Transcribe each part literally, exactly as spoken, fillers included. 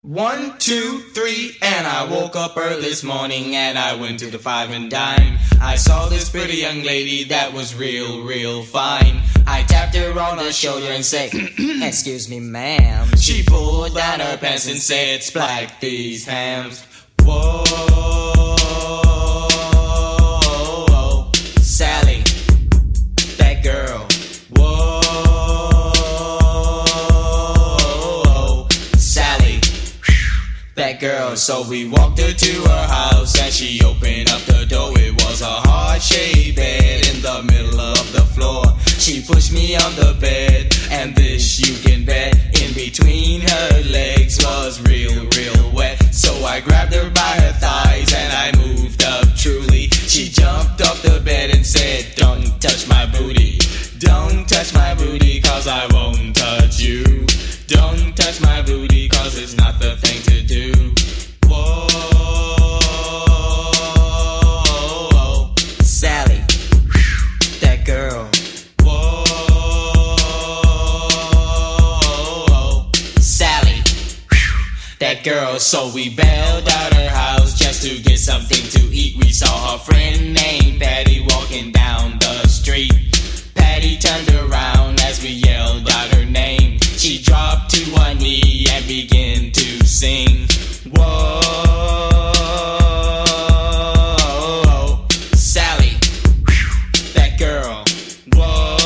One, two, three, and I woke up early this morning and I went to the five and dime. I saw this pretty young lady that was real, real fine. I tapped her on the shoulder and said, "Excuse me, ma'am." She pulled down her pants and said, "Splack these hams." Whoa, Sally, that girl. Whoa, Sally, that girl. So we walked her to her house and she opened up the door. It was a heart-shaped bed in the middle of the floor. She pushed me on the bed, and this you can bet, in between her legs was real, real wet. So I grabbed her by her thighs and I moved up truly. She jumped off the bed and said, "Don't touch my booty. Don't touch my booty, cause I won't touch you. Don't touch my booty, cause it's not the thing to do." Whoa, Sally, that girl. Whoa, Sally, that girl. So we bailed out her house just to get something to eat. We saw a friend named Patty walking down the street. Patty turned around as we yelled out her name. She dropped to one knee and began to sing. Whoa, Sally, that girl. Whoa,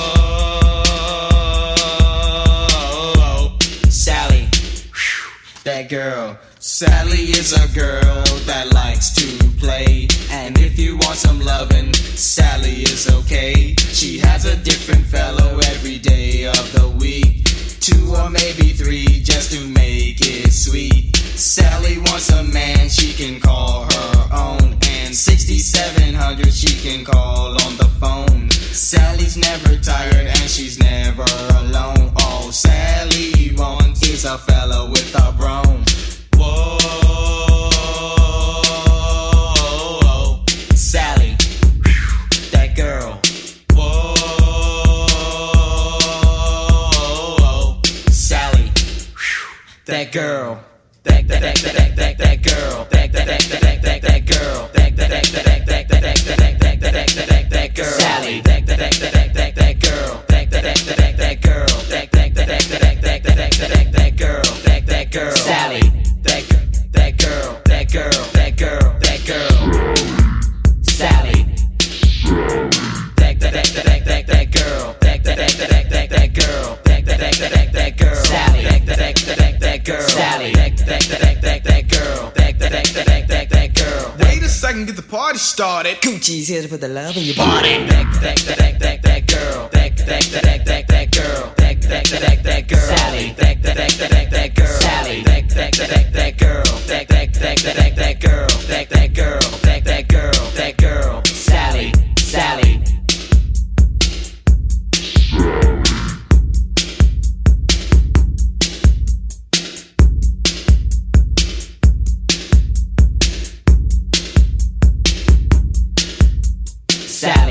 Sally, that girl. Sally is a girl that likes to play, and if you want some lovin', Sally is okay. She has a different fellow every day of the week, two or maybe three just to make it sweet. Sally wants a man she can call her own, and sixty-seven hundred she can call on the phone. Sally's never tired and she's never alone. All Sally wants is a fella with a broom. Whoa, Sally, that girl. Whoa, Sally, that girl. That that that that that that girl. That that that that that that girl. That that that that that that that that that that that girl. Sally. That that that that that that girl. That that that that that girl. That that that that that that that that girl. That that girl. Sally. That that girl. That girl. That girl. That girl. Sally. That that that that that that girl. That that that that that that girl. That that that that that girl. Sally. That that that that that girl. Sally. That that that that that girl. That that that that that that girl. Wait a second, get the party started. Gucci's here to put the love in your body. That that that that that girl. That that that that that girl. That that that that girl. Sally. That that that that girl. Sally. That that that that girl. That that that that girl. That that girl. That that girl. That girl. Sally. Sally. Sally.